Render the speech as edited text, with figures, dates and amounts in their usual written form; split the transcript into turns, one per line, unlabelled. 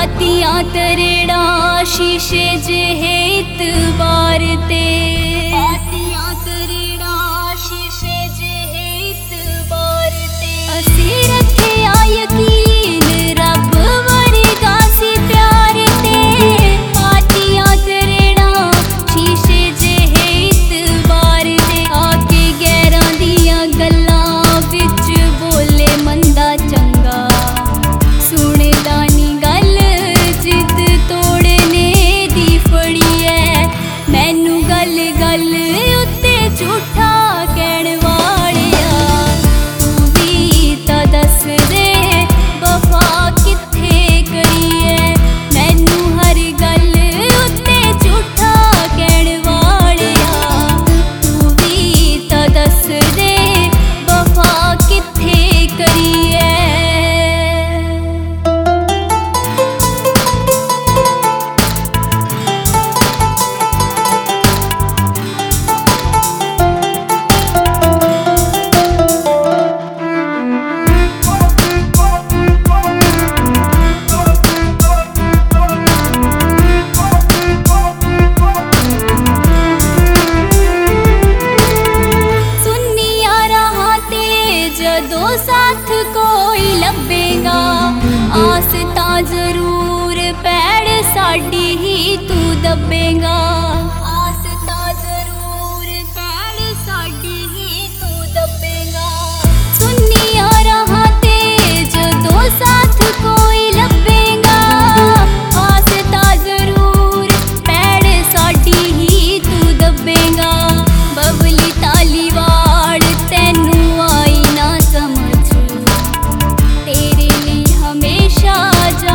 पातियां तरेड़ा शीशे जेहे इतबार ते, पातियां तरेड़ा शीशे जेहे इतबार ते। असी रखेया यकीन रब वर्गा सी प्यार ते, पातियां तरेड़ा शीशे जेहे इतबार ते। आके गैरां दियां गल्लां विच बोले मंदा चंगा, सुनदा नी गल जिद तोड़ने दी फड़ी ऐ। मैनू गल गल उत्ते झूठा कहण वालिया, तू भी तां दस दे वफा कित्थे करी ऐ। मैनू हर गल उत्ते झूठा कहण वालिया, तू भी तां दस दे वफा कित्थे करी ऐ। जदों साथ कोई लभेगा, आस तां जरूर पैड़ साडी ही तू दबेगा। आस तां जरूर पैड़ साडी ही तू दबेगा। सुनिया राहां ते जदों साथ कोई लभेगा, आस तां जरूर पैड़ साडी ही तू दबेगा। बबली तालीवाड़ तैनू आई ना समझ, तेरे लिए हमेशा